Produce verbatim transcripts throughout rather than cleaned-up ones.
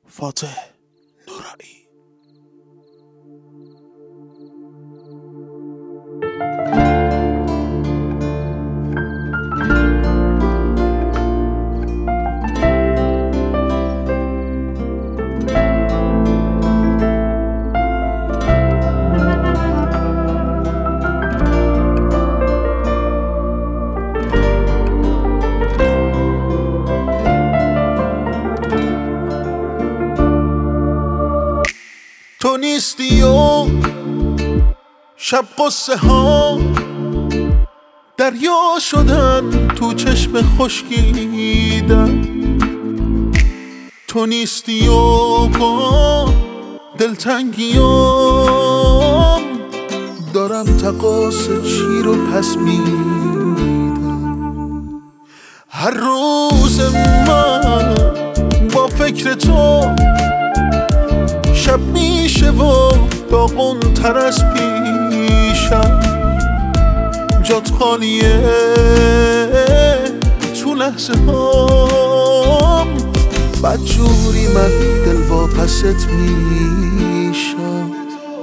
فاتح نورایی. تو نیستی و شب قصه ها دریا شدن تو چشم خشکیدن. تو نیستی و با دلتنگیام دارم تقاص چی رو پس میدم. هر روز من با فکر تو شب میشه و داغون تر از پیشم. جات خالیه تو لحظه هام، بدجوری من دل واپست میشم.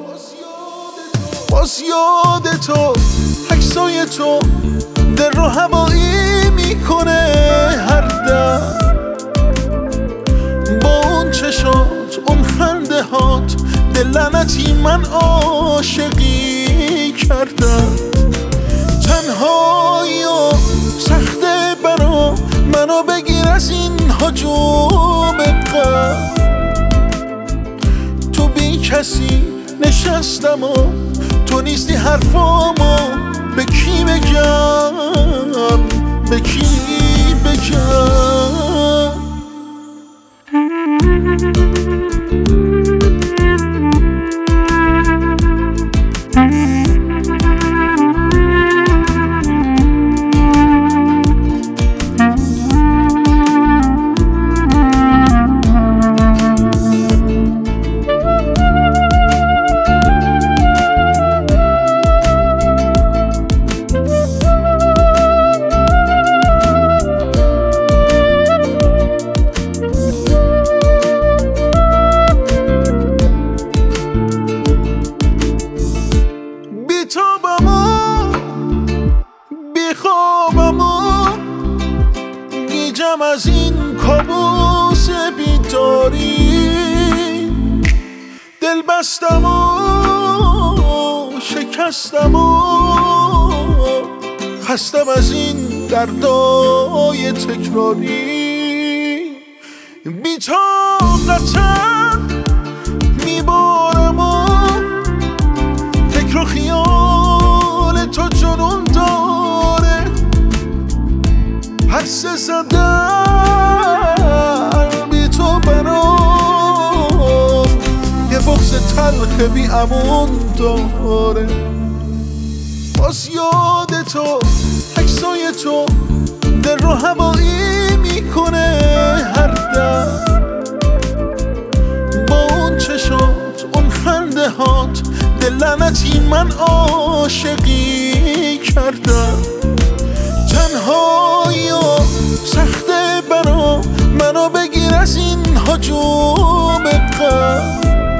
باز یاد تو عکسای تو دل رو هوایی میکنه هر دم. با اون چشات اون خنده هات دل لعنتی من عاشقی کردم. تنهایی و سخته برا منو بگیر از این هجوم غم. تو بی کسی نشستم و تو نیستی حرفامو به کی بگم، به کی بگم. گیجم از این کابوس بیداری، دل بستم و شکستم و خستم از این دردای تکراری. بی طاقتم میبارم و فکر و خیال تو جنون داره. حس زدن بی تو برام یه بغض تلخ بی امون داره. باز یاد تو عکسای تو دل رو هوایی میکنه هر دم. با اون چشات اون خنده هات دل لعنتی من عاشقی کردم. تنهایی و سخته برا منو بگیر از این هجوم غم.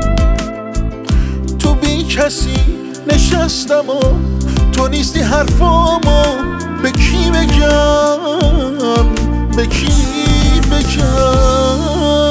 تو بی کسی نشستم و تو نیستی حرفامو به کی بگم، به کی بگم.